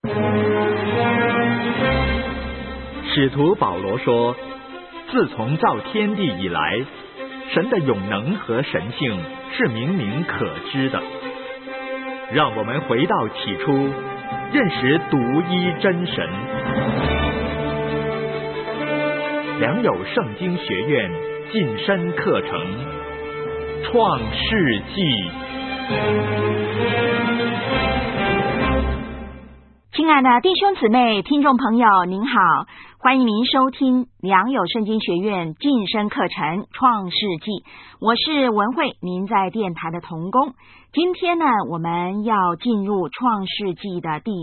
使徒保罗说，自从造天地以来，神的永能和神性是明明可知的。让我们回到起初，认识独一真神。良友圣经学院晋升课程《创世纪》。 亲爱的弟兄姊妹、听众朋友，您好，欢迎您收听良友圣经学院晋升课程《创世纪》，我是文慧，您在电台的同工。今天呢，我们要进入《创世纪》的第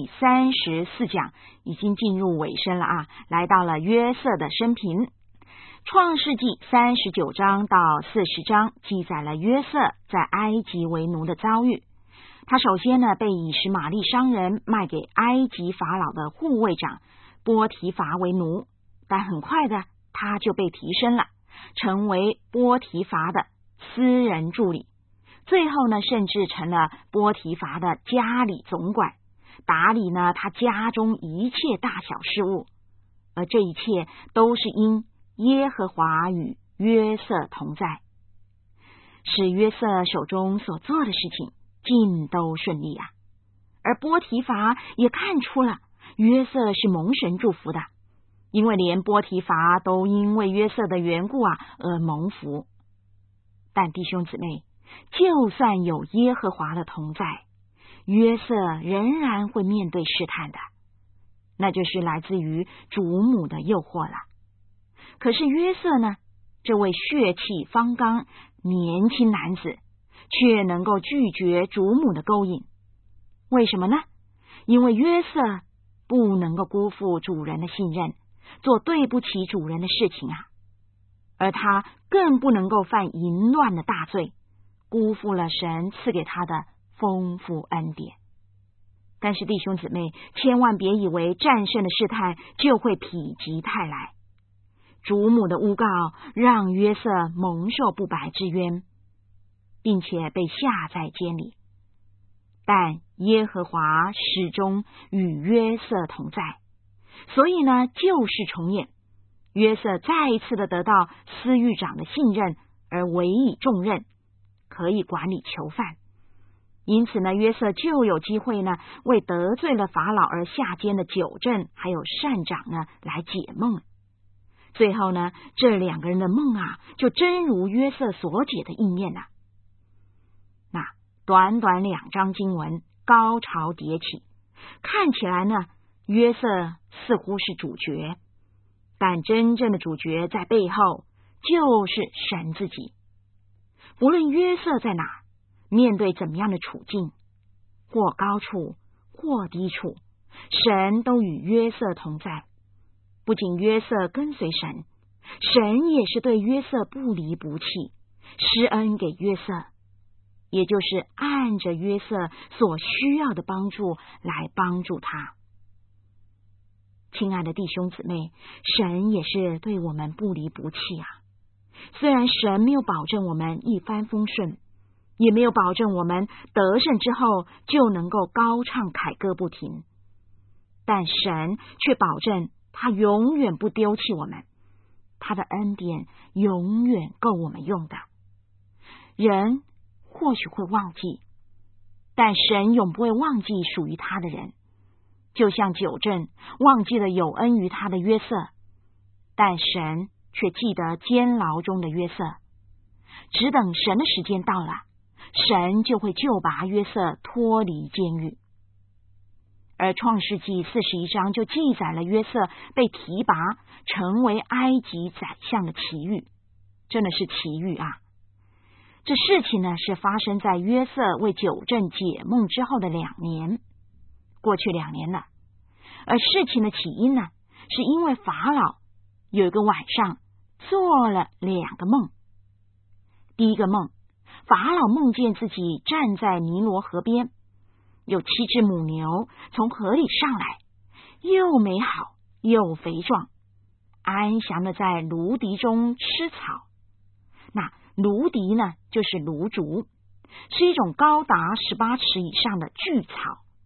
34讲，已经进入尾声了啊，来到了约瑟的生平。创世纪39章到40章记载了约瑟在埃及为奴的遭遇。他首先呢被以实玛利商人卖给埃及法老的护卫长波提乏为奴，但很快的他就被提升了，成为波提乏的私人助理，最后呢甚至成了波提乏的家里总管，打理呢他家中一切大小事务。而这一切都是因耶和华与约瑟同在，使约瑟手中所做的事情尽都顺利啊。而波提乏也看出了约瑟是蒙神祝福的，因为连波提乏都因为约瑟的缘故而蒙福。但弟兄姊妹，就算有耶和华的同在，约瑟仍然会面对试探的，那就是来自于主母的诱惑了。可是约瑟呢，这位血气方刚年轻男子却能够拒绝主母的勾引。为什么呢？因为约瑟不能够辜负主人的信任，做对不起主人的事情啊，而他更不能够犯淫乱的大罪，辜负了神赐给他的丰富恩典。但是弟兄姊妹，千万别以为战胜的试探就会否极泰来。主母的诬告让约瑟蒙受不白之冤，并且被下在监里，但耶和华始终与约瑟同在，所以呢旧事重演，约瑟再一次的得到司狱长的信任而委以重任，可以管理囚犯。因此呢，约瑟就有机会呢为得罪了法老而下监的九正还有善长呢来解梦。最后呢，这两个人的梦就真如约瑟所解的应验了。那短短2章经文高潮迭起，看起来呢约瑟似乎是主角，但真正的主角在背后就是神自己。不论约瑟在哪，面对怎么样的处境，或高处或低处，神都与约瑟同在。不仅约瑟跟随神，神也是对约瑟不离不弃，施恩给约瑟，也就是按着约瑟所需要的帮助来帮助他。亲爱的弟兄姊妹，神也是对我们不离不弃啊。虽然神没有保证我们一帆风顺，也没有保证我们得胜之后就能够高唱凯歌不停，但神却保证他永远不丢弃我们，他的恩典永远够我们用的。人或许会忘记，但神永不会忘记属于他的人。就像九正忘记了有恩于他的约瑟，但神却记得监牢中的约瑟。只等神的时间到了，神就会救拔约瑟脱离监狱。而创世纪41章就记载了约瑟被提拔成为埃及宰相的奇遇，真的是奇遇啊！这事情呢是发生在约瑟为九正解梦之后的2年，过去2年了。而事情的起因呢，是因为法老有一个晚上做了2个梦。第一个梦，法老梦见自己站在尼罗河边，有7只母牛从河里上来，又美好又肥壮，安详的在芦荻中吃草。那芦荻呢，就是芦竹，是一种高达18尺以上的巨草。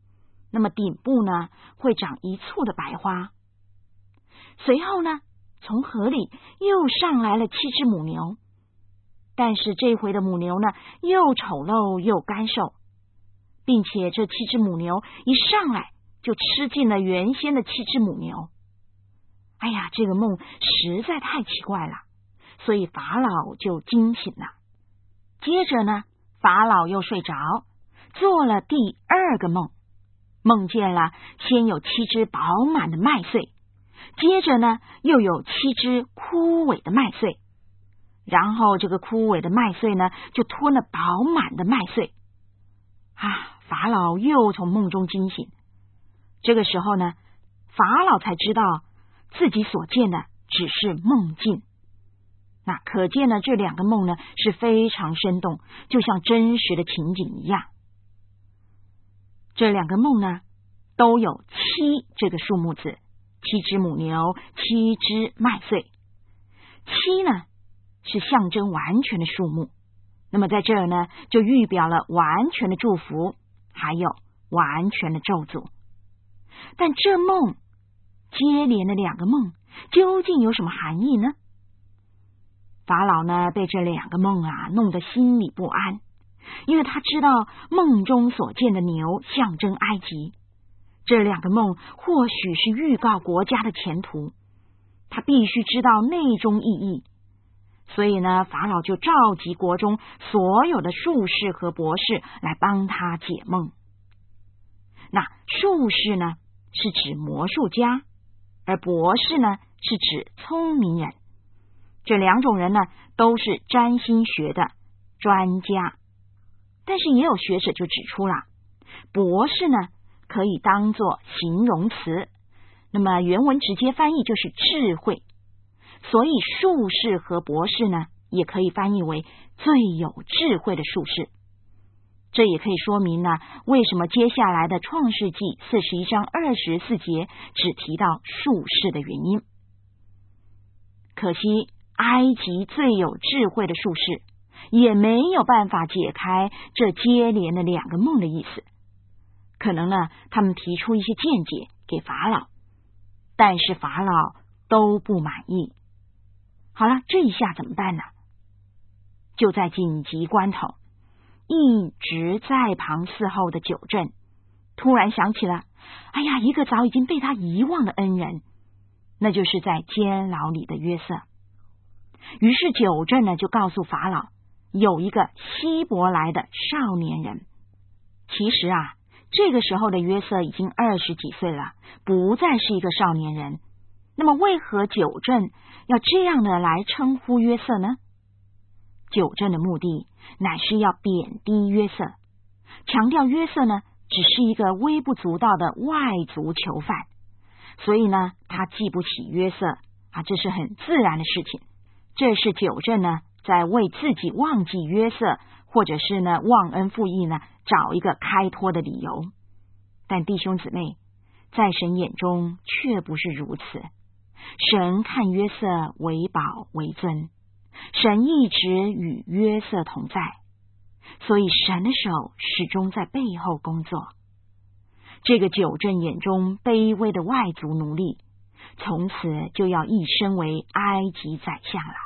那么顶部呢会长一簇的白花。随后呢，从河里又上来了7只母牛，但是这回的母牛呢又丑陋又干瘦，并且这7只母牛一上来就吃尽了原先的7只母牛。哎呀，这个梦实在太奇怪了，所以法老就惊醒了。接着呢，法老又睡着，做了第2个梦，梦见了先有7只饱满的麦穗，接着呢又有7只枯萎的麦穗，然后这个枯萎的麦穗呢就吞了饱满的麦穗。法老又从梦中惊醒。这个时候呢，法老才知道自己所见的只是梦境。那可见呢，这2个梦呢是非常生动，就像真实的情景一样。这2个梦呢都有7这个数目字，7只母牛，7只麦穗。7呢是象征完全的数目，那么在这儿呢就预表了完全的祝福，还有完全的咒诅。但这梦接连的2个梦究竟有什么含义呢？法老呢被这2个梦弄得心里不安，因为他知道梦中所见的牛象征埃及，这2个梦或许是预告国家的前途，他必须知道内中意义。所以呢，法老就召集国中所有的术士和博士来帮他解梦。那术士呢是指魔术家，而博士呢是指聪明人。这2种人呢都是占星学的专家，但是也有学者就指出了，博士呢可以当作形容词，那么原文直接翻译就是智慧，所以术士和博士呢也可以翻译为最有智慧的术士。这也可以说明呢，为什么接下来的创世纪41章24节只提到术士的原因。可惜埃及最有智慧的术士也没有办法解开这接连的2个梦的意思。可能呢，他们提出一些见解给法老，但是法老都不满意。好了，这一下怎么办呢？就在紧急关头，一直在旁伺候的九正突然想起了，一个早已经被他遗忘的恩人，那就是在监牢里的约瑟。于是九正呢就告诉法老，有一个希伯来的少年人。其实这个时候的约瑟已经20几岁了，不再是一个少年人。那么为何九正要这样的来称呼约瑟呢？九正的目的乃是要贬低约瑟，强调约瑟呢只是一个微不足道的外族囚犯，所以呢他记不起约瑟这是很自然的事情。这是九正呢在为自己忘记约瑟，或者是呢忘恩负义呢找一个开脱的理由。但弟兄姊妹，在神眼中却不是如此。神看约瑟为宝为尊，神一直与约瑟同在，所以神的手始终在背后工作。这个九正眼中卑微的外族奴隶，从此就要一升为埃及宰相了。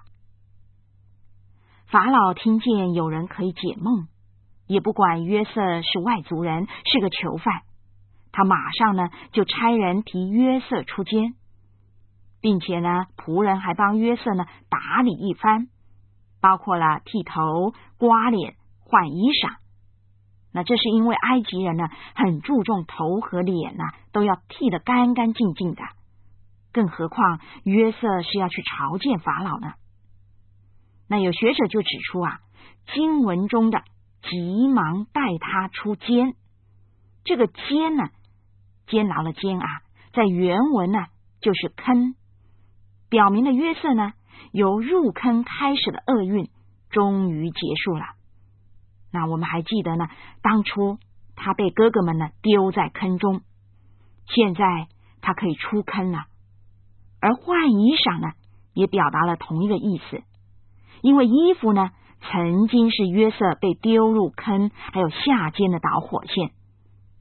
法老听见有人可以解梦，也不管约瑟是外族人，是个囚犯，他马上呢就差人提约瑟出监，并且呢仆人还帮约瑟呢打理一番，包括了剃头、刮脸、换衣裳。那这是因为埃及人呢很注重头和脸都要剃得干干净净的，更何况约瑟是要去朝见法老呢。那有学者就指出经文中的急忙带他出监，这个监呢，监牢的监在原文呢就是坑，表明了约瑟呢由入坑开始的厄运终于结束了。那我们还记得呢，当初他被哥哥们呢丢在坑中，现在他可以出坑了。而换衣裳呢也表达了同一个意思，因为衣服呢曾经是约瑟被丢入坑还有下监的导火线。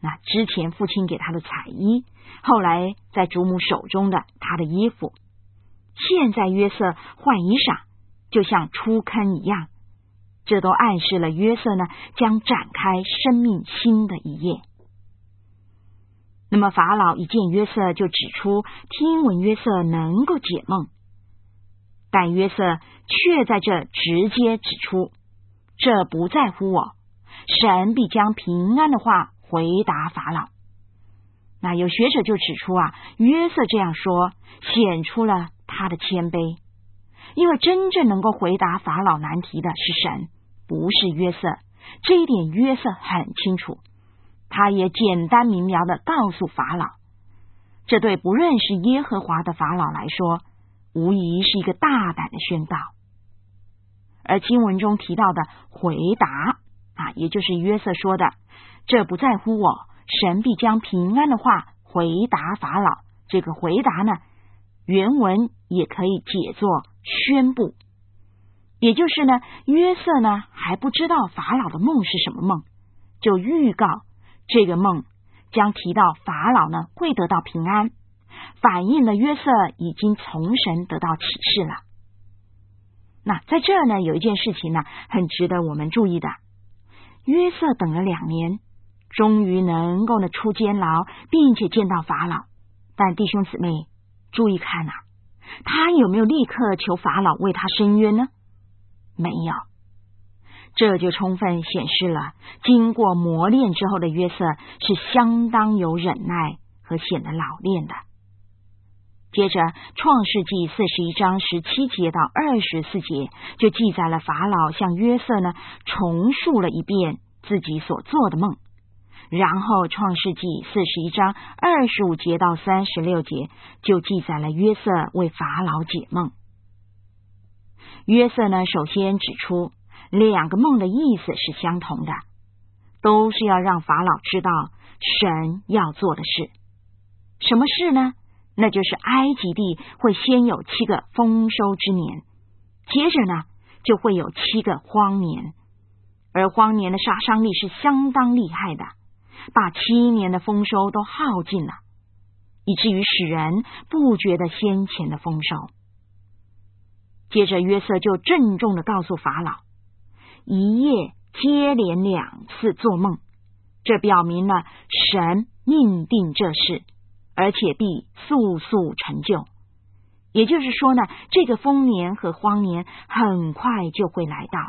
那之前父亲给他的彩衣，后来在主母手中的他的衣服，现在约瑟换衣裳，就像出坑一样，这都暗示了约瑟呢将展开生命新的一页。那么法老一见约瑟，就指出听闻约瑟能够解梦，但约瑟却在这直接指出，这不在乎我，神必将平安的话回答法老。那有学者就指出约瑟这样说显出了他的谦卑，因为真正能够回答法老难题的是神，不是约瑟，这一点约瑟很清楚，他也简单明了地告诉法老，这对不认识耶和华的法老来说，无疑是一个大胆的宣告。而经文中提到的回答也就是约瑟说的，这不在乎我，神必将平安的话回答法老，这个回答呢，原文也可以解作宣布，也就是呢，约瑟呢还不知道法老的梦是什么梦，就预告这个梦将提到法老呢会得到平安，反映了约瑟已经从神得到启示了。那在这儿呢，有一件事情呢很值得我们注意的，约瑟等了2年，终于能够呢出监牢，并且见到法老，但弟兄姊妹注意看他有没有立刻求法老为他伸冤呢？没有。这就充分显示了经过磨练之后的约瑟是相当有忍耐和显得老练的。接着创世纪41章17节到24节就记载了法老向约瑟呢重述了一遍自己所做的梦，然后创世纪41章25节到36节就记载了约瑟为法老解梦。约瑟呢首先指出2个梦的意思是相同的，都是要让法老知道神要做的事。什么事呢？那就是埃及地会先有7个丰收之年，接着呢就会有7个荒年，而荒年的杀伤力是相当厉害的，把7年的丰收都耗尽了，以至于使人不觉得先前的丰收。接着约瑟就郑重地告诉法老，一夜接连2次做梦，这表明了神命定这事，而且必速速成就。也就是说呢，这个丰年和荒年很快就会来到。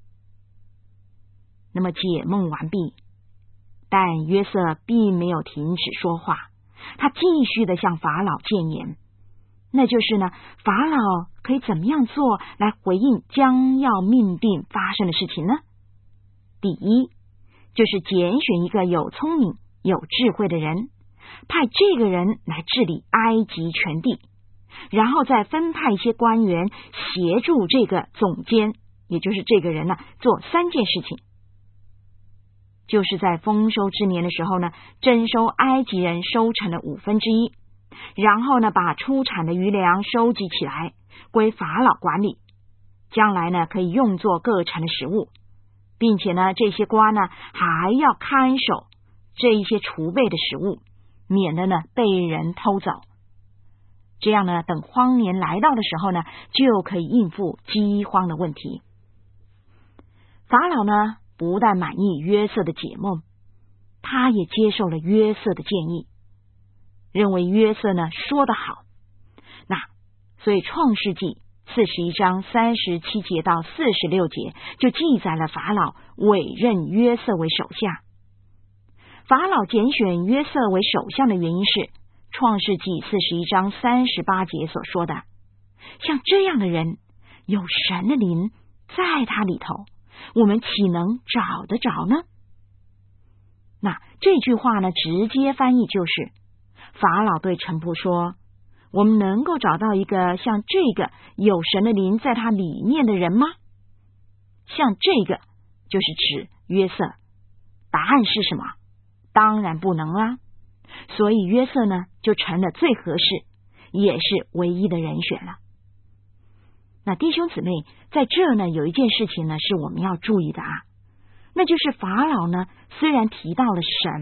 那么解梦完毕，但约瑟并没有停止说话，他继续的向法老谏言，那就是呢，法老可以怎么样做来回应将要命定发生的事情呢？第一，就是拣选一个有聪明有智慧的人，派这个人来治理埃及全地，然后再分派一些官员协助这个总监，也就是这个人呢，做3件事情。就是在丰收之年的时候呢，征收埃及人收成的1/5，然后呢，把出产的余粮收集起来归法老管理，将来呢可以用作各城的食物，并且呢这些官呢还要看守这一些储备的食物，免得呢被人偷走。这样呢，等荒年来到的时候呢，就可以应付饥荒的问题。法老呢不但满意约瑟的解梦，他也接受了约瑟的建议，认为约瑟呢说得好。那所以创世纪41章37节到46节就记载了法老委任约瑟为首相。法老拣选约瑟为首相的原因是创世纪41章38节所说的，像这样的人有神的灵在他里头，我们岂能找得着呢？那这句话呢，直接翻译就是法老对臣仆说，我们能够找到一个像这个有神的灵在他里面的人吗？像这个就是指约瑟。答案是什么？当然不能啦。所以约瑟呢就成了最合适也是唯一的人选了。那弟兄姊妹，在这呢有一件事情呢是我们要注意的那就是法老呢虽然提到了神，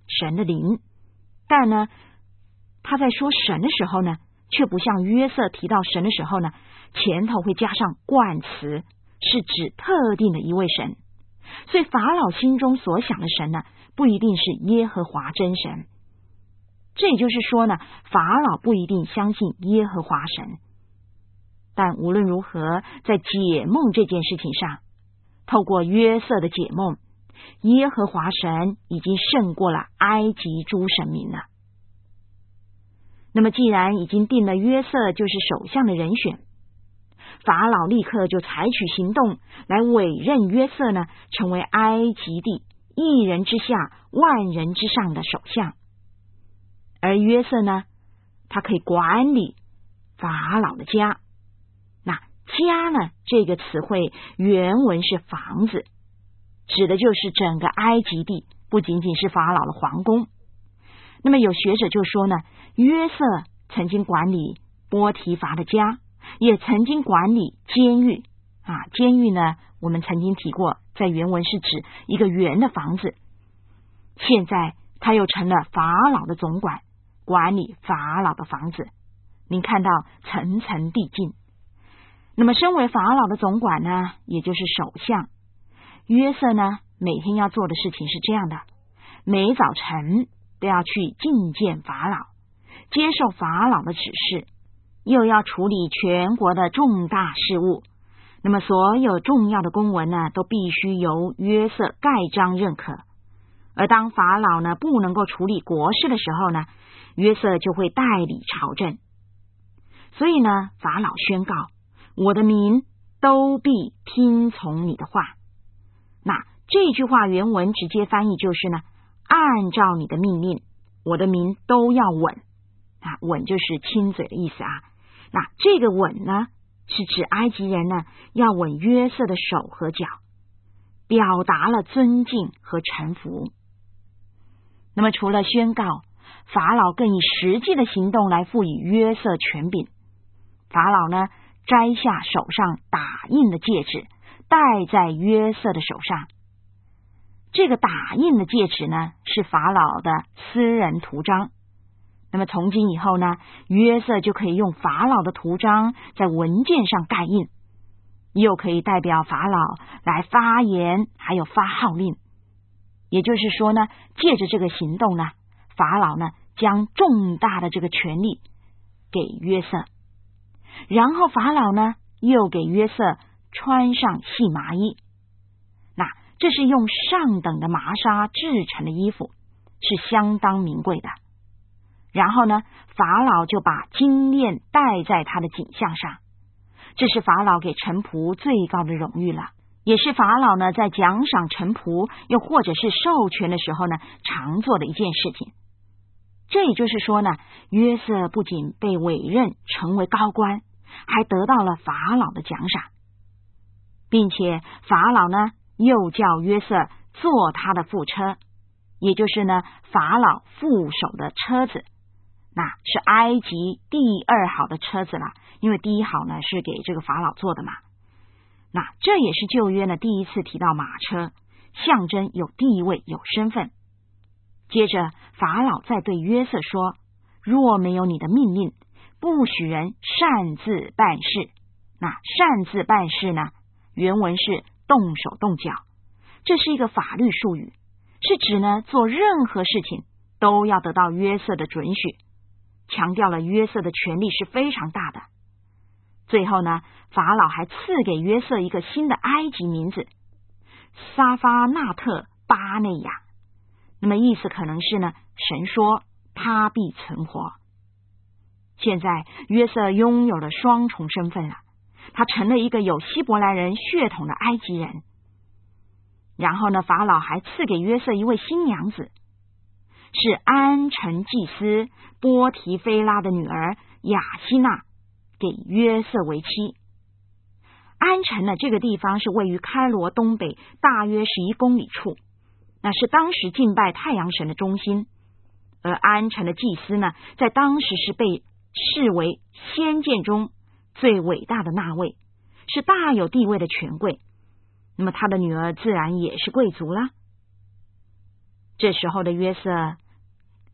神的灵。但呢，他在说神的时候呢，却不像约瑟提到神的时候呢，前头会加上冠词，是指特定的一位神。所以法老心中所想的神呢，不一定是耶和华真神。这也就是说呢，法老不一定相信耶和华神。但无论如何，在解梦这件事情上，透过约瑟的解梦，耶和华神已经胜过了埃及诸神明了。那么既然已经定了约瑟就是首相的人选，法老立刻就采取行动来委任约瑟呢，成为埃及地一人之下万人之上的首相。而约瑟呢，他可以管理法老的家。那家呢，这个词汇原文是房子，指的就是整个埃及地，不仅仅是法老的皇宫。那么有学者就说呢，约瑟曾经管理波提乏的家，也曾经管理监狱监狱呢，我们曾经提过，在原文是指一个圆的房子。现在他又成了法老的总管，管理法老的房子。您看到层层递进。那么身为法老的总管呢，也就是首相，约瑟呢，每天要做的事情是这样的：每早晨都要去觐见法老，接受法老的指示，又要处理全国的重大事务。那么所有重要的公文呢，都必须由约瑟盖章认可。而当法老呢不能够处理国事的时候呢，约瑟就会代理朝政。所以呢，法老宣告，我的民都必听从你的话。那这句话原文直接翻译就是呢，按照你的命令，我的民都要稳。稳就是亲嘴的意思啊。那这个稳呢，是指埃及人呢要吻约瑟的手和脚，表达了尊敬和臣服。那么除了宣告，法老更以实际的行动来赋予约瑟权柄。法老呢，摘下手上打印的戒指，戴在约瑟的手上。这个打印的戒指呢，是法老的私人图章。那么从今以后呢，约瑟就可以用法老的图章在文件上盖印，又可以代表法老来发言，还有发号令。也就是说呢，借着这个行动呢，法老呢将重大的这个权力给约瑟。然后法老呢又给约瑟穿上细麻衣。那这是用上等的麻纱制成的衣服，是相当名贵的。然后呢，法老就把金链戴在他的颈项上，这是法老给臣仆最高的荣誉了，也是法老呢在奖赏臣仆又或者是授权的时候呢常做的一件事情。这也就是说呢，约瑟不仅被委任成为高官，还得到了法老的奖赏，并且法老呢又叫约瑟坐他的副车，也就是呢法老副手的车子。那是埃及第二好的车子了，因为第一好呢是给这个法老坐的嘛。那这也是旧约呢第一次提到马车，象征有地位有身份。接着法老再对约瑟说，若没有你的命令，不许人擅自办事。那擅自办事呢，原文是动手动脚，这是一个法律术语，是指呢做任何事情都要得到约瑟的准许，强调了约瑟的权力是非常大的。最后呢，法老还赐给约瑟一个新的埃及名字，撒发纳特巴内亚。那么意思可能是呢，神说他必存活。现在约瑟拥有了双重身份了，他成了一个有希伯来人血统的埃及人。然后呢，法老还赐给约瑟一位新娘子，是安城祭司波提菲拉的女儿雅西娜，给约瑟为妻。安城呢，这个地方是位于开罗东北大约11公里处，那是当时敬拜太阳神的中心。而安城的祭司呢，在当时是被视为先见中最伟大的那位，是大有地位的权贵。那么他的女儿自然也是贵族了。这时候的约瑟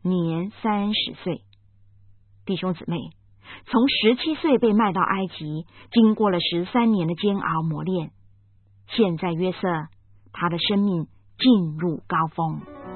年30岁。弟兄姊妹，从17岁被卖到埃及，经过了13年的煎熬磨练，现在约瑟他的生命进入高峰。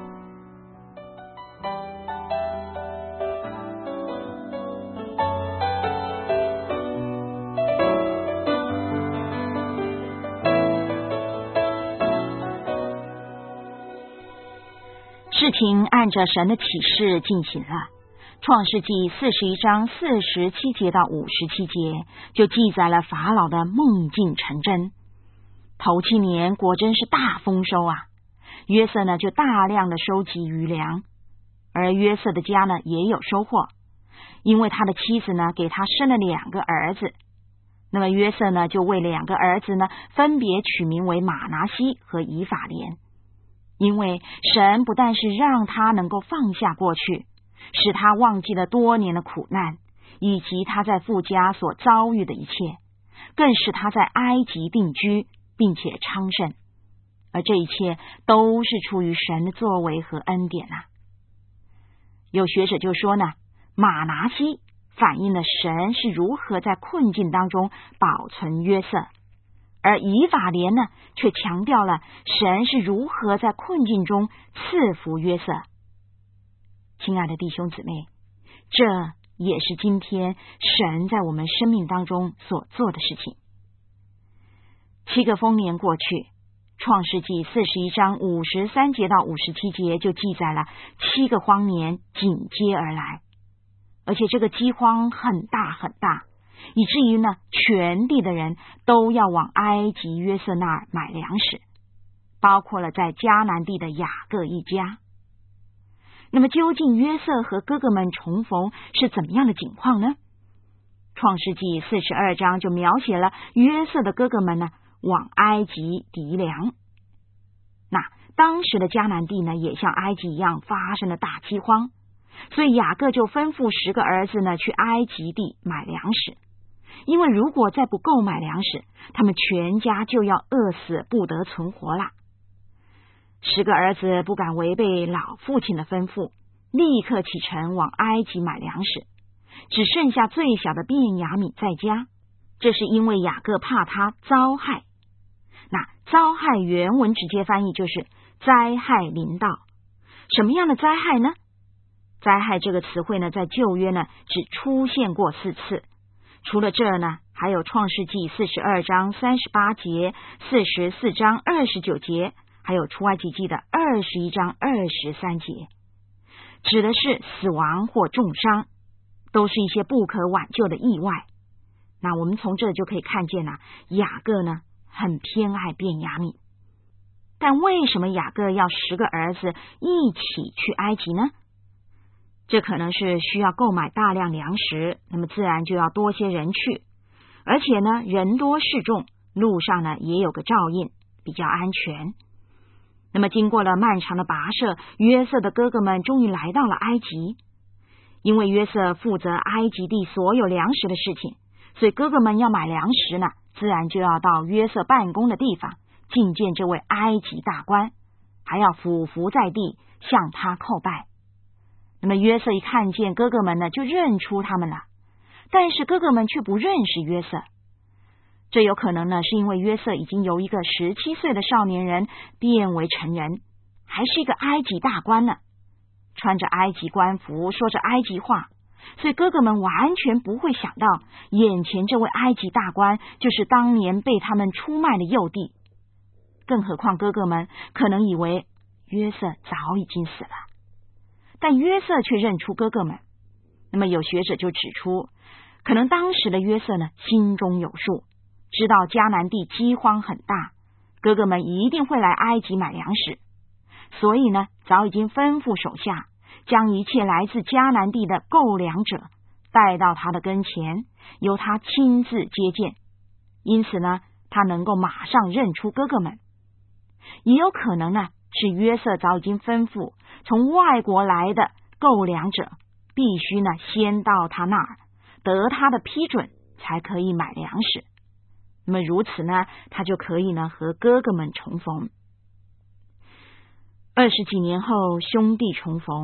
事情按着神的启示进行了。创世纪41章47节到57节就记载了法老的梦境成真。头7年果真是大丰收啊！约瑟呢就大量的收集余粮，而约瑟的家呢也有收获，因为他的妻子呢给他生了2个儿子。那么约瑟呢就为2个儿子呢分别取名为马拿西和以法莲，因为神不但是让他能够放下过去，使他忘记了多年的苦难，以及他在父家所遭遇的一切，更使他在埃及定居，并且昌盛。而这一切都是出于神的作为和恩典啊。有学者就说呢，马拿西反映了神是如何在困境当中保存约瑟，而以法莲呢却强调了神是如何在困境中赐福约瑟。亲爱的弟兄姊妹，这也是今天神在我们生命当中所做的事情。7个丰年过去，创世纪41章53节到57节就记载了7个荒年紧接而来，而且这个饥荒很大很大，以至于呢全地的人都要往埃及约瑟那儿买粮食，包括了在迦南地的雅各一家。那么究竟约瑟和哥哥们重逢是怎么样的景况呢？创世纪42章就描写了约瑟的哥哥们呢往埃及籴粮。那当时的迦南地呢也像埃及一样发生了大饥荒，所以雅各就吩咐10个儿子呢去埃及地买粮食，因为如果再不购买粮食，他们全家就要饿死，不得存活啦。10个儿子不敢违背老父亲的吩咐，立刻启程往埃及买粮食，只剩下最小的便雅悯在家。这是因为雅各怕他遭害。那遭害原文直接翻译就是灾害临到。什么样的灾害呢？灾害这个词汇呢在旧约呢只出现过4次，除了这呢还有创世纪42章38节、44章29节，还有出埃及记的21章23节，指的是死亡或重伤，都是一些不可挽救的意外。那我们从这就可以看见雅各呢很偏爱便雅悯。但为什么雅各要10个儿子一起去埃及呢？这可能是需要购买大量粮食，那么自然就要多些人去，而且呢人多势众，路上呢也有个照应，比较安全。那么经过了漫长的跋涉，约瑟的哥哥们终于来到了埃及。因为约瑟负责埃及地所有粮食的事情，所以哥哥们要买粮食呢，自然就要到约瑟办公的地方觐见这位埃及大官，还要俯伏在地向他叩拜。那么约瑟一看见哥哥们呢，就认出他们了，但是哥哥们却不认识约瑟。这有可能呢是因为约瑟已经由一个17岁的少年人变为成人，还是一个埃及大官呢，穿着埃及官服，说着埃及话，所以哥哥们完全不会想到眼前这位埃及大官就是当年被他们出卖的幼弟。更何况哥哥们可能以为约瑟早已经死了，但约瑟却认出哥哥们。那么有学者就指出，可能当时的约瑟呢心中有数，知道迦南地饥荒很大，哥哥们一定会来埃及买粮食，所以呢早已经吩咐手下将一切来自迦南地的购粮者带到他的跟前，由他亲自接见。因此呢他能够马上认出哥哥们。也有可能呢是约瑟早已经吩咐从外国来的购粮者必须呢先到他那儿得他的批准才可以买粮食，那么如此呢他就可以呢和哥哥们重逢。20几年后兄弟重逢，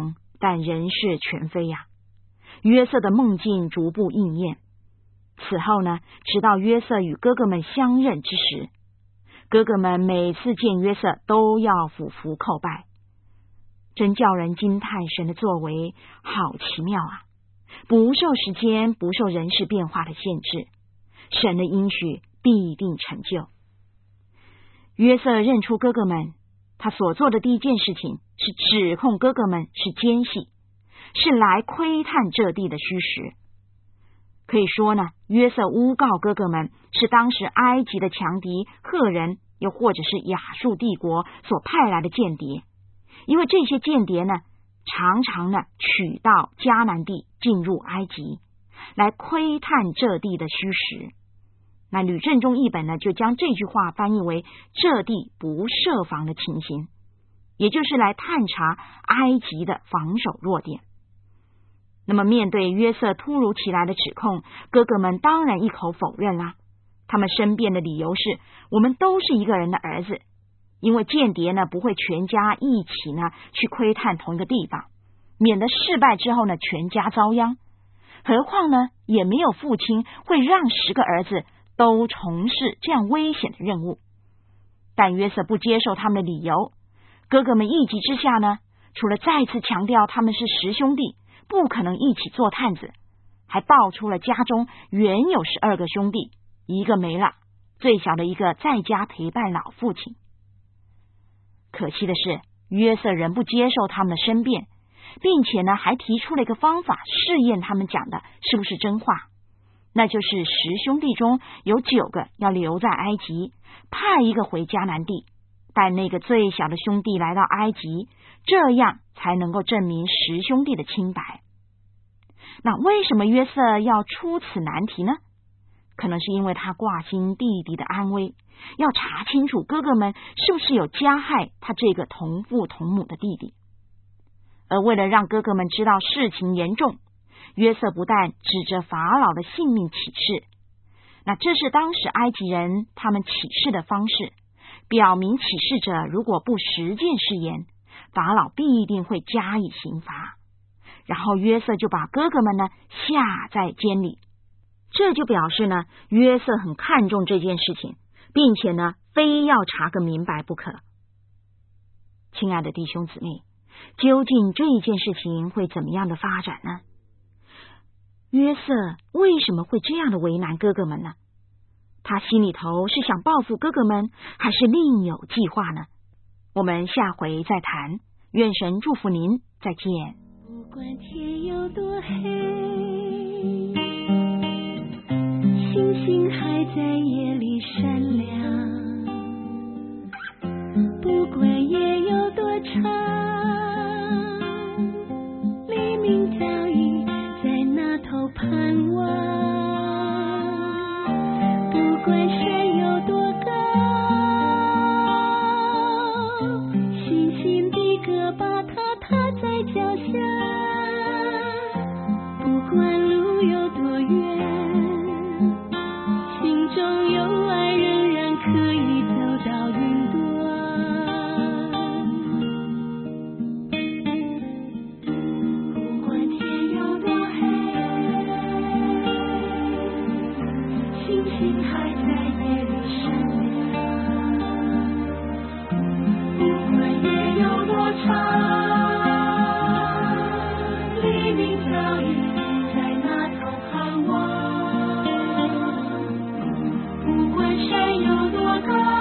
但人事全非呀。约瑟的梦境逐步应验。此后呢，直到约瑟与哥哥们相认之时，哥哥们每次见约瑟都要俯伏叩拜，真叫人惊叹神的作为好奇妙啊！不受时间、不受人事变化的限制，神的应许必定成就。约瑟认出哥哥们，他所做的第一件事情是指控哥哥们是奸细，是来窥探这地的虚实。可以说呢，约瑟诬告哥哥们是当时埃及的强敌赫人，又或者是亚述帝国所派来的间谍，因为这些间谍呢，常常呢取到迦南地，进入埃及，来窥探这地的虚实。那吕正中译本呢，就将这句话翻译为这地不设防的情形，也就是来探查埃及的防守弱点。那么面对约瑟突如其来的指控，哥哥们当然一口否认啦。他们申辩的理由是，我们都是一个人的儿子，因为间谍呢不会全家一起呢去窥探同一个地方，免得事败之后呢全家遭殃。何况呢也没有父亲会让10个儿子都从事这样危险的任务。但约瑟不接受他们的理由，哥哥们一急之下呢，除了再次强调他们是10兄弟，不可能一起做探子，还爆出了家中原有12个兄弟，一个没了，最小的一个在家陪伴老父亲。可惜的是，约瑟仍不接受他们的申辩，并且呢还提出了一个方法试验他们讲的是不是真话，那就是10兄弟中有9个要留在埃及，派一个回迦南地，带那个最小的兄弟来到埃及，这样才能够证明10兄弟的清白。那为什么约瑟要出此难题呢？可能是因为他挂心弟弟的安危，要查清楚哥哥们是不是有加害他这个同父同母的弟弟。而为了让哥哥们知道事情严重，约瑟不但指着法老的性命起誓，那这是当时埃及人他们起誓的方式，表明起誓者如果不实践誓言，法老必定会加以刑罚。然后约瑟就把哥哥们呢下在监里，这就表示呢约瑟很看重这件事情，并且呢非要查个明白不可。亲爱的弟兄姊妹，究竟这一件事情会怎么样的发展呢？约瑟为什么会这样的为难哥哥们呢？他心里头是想报复哥哥们，还是另有计划呢？我们下回再谈。愿神祝福您，再见。 不管天有多黑，星星还在夜里闪亮，不管夜有多长，黎明早已在那头盼望。不管山有多高，星星的歌把它踏在脚下。不管路有多远，心中有爱仍然可以走到云端。不管天有多黑，星星还在夜里闪亮。不管夜有多长，黎明早已在那头盼望。不管山有多高，